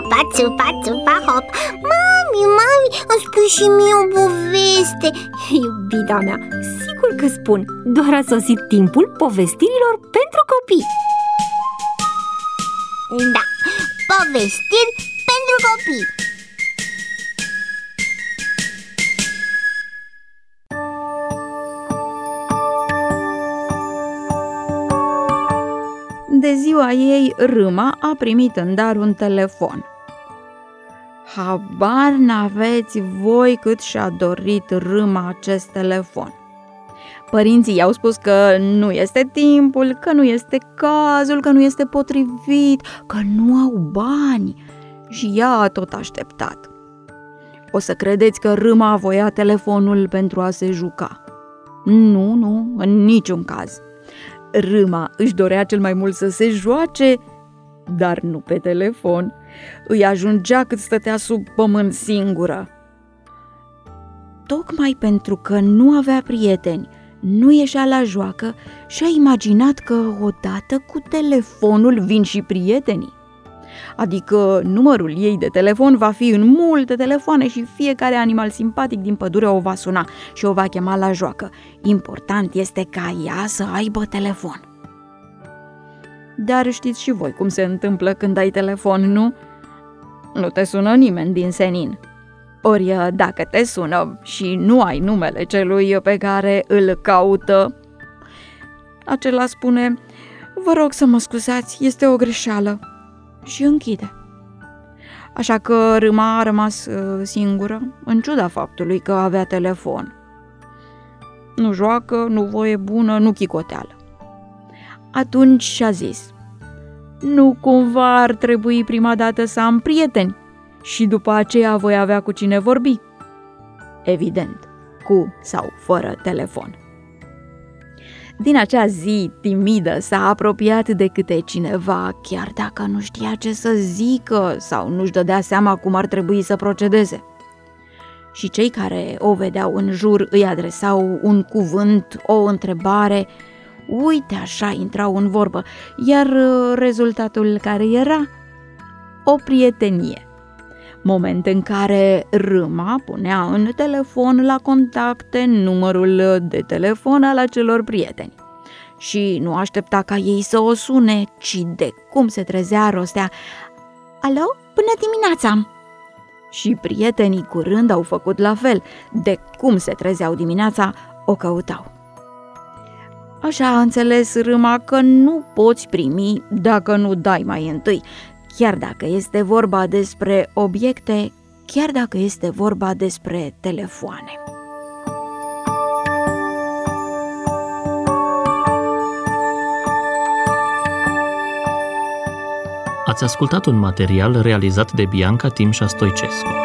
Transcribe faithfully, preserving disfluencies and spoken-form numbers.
țupa, țupa, țupa, hop. Mami, mami, îmi spui și mie o poveste. Iubita mea, sigur că spun. Doar a sosit timpul povestirilor pentru copii. Da, povestiri pentru copii. De ziua ei, Râma a primit în dar un telefon. Habar n-aveți voi cât și-a dorit Râma acest telefon. Părinții i-au spus că nu este timpul, că nu este cazul, că nu este potrivit, că nu au bani și ea a tot așteptat. O să credeți că Râma voia telefonul pentru a se juca. Nu, nu, în niciun caz. Râma își dorea cel mai mult să se joace, dar nu pe telefon. Îi ajungea cât stătea sub pământ singură. Tocmai pentru că nu avea prieteni, nu ieșea la joacă și a imaginat că odată cu telefonul vin și prietenii. Adică numărul ei de telefon va fi în multe telefoane și fiecare animal simpatic din pădure o va suna și o va chema la joacă. Important este ca ea să aibă telefon. Dar știți și voi cum se întâmplă când ai telefon, nu? Nu te sună nimeni din senin. Ori dacă te sună și nu ai numele celui pe care îl caută, acela spune: vă rog să mă scuzați, este o greșeală, și închide. Așa că Râma a rămas singură, în ciuda faptului că avea telefon. Nu joacă, nu voie bună, nu chicoteală. Atunci și-a zis: nu cumva ar trebui prima dată să am prieteni și după aceea voi avea cu cine vorbi? Evident, cu sau fără telefon. Din acea zi timidă s-a apropiat de câte cineva, chiar dacă nu știa ce să zică sau nu-și dădea seama cum ar trebui să procedeze. Și cei care o vedeau în jur îi adresau un cuvânt, o întrebare, uite așa intrau în vorbă, iar rezultatul care era? O prietenie. Moment în care Râma punea în telefon la contacte numărul de telefon al acelor prieteni. Și nu aștepta ca ei să o sune, ci de cum se trezea rostea: alo, bună dimineața! Și prietenii curând au făcut la fel, de cum se trezeau dimineața, o căutau. Așa a înțeles Râma că nu poți primi dacă nu dai mai întâi, chiar dacă este vorba despre obiecte, chiar dacă este vorba despre telefoane. Ați ascultat un material realizat de Bianca Timșa Stoicescu.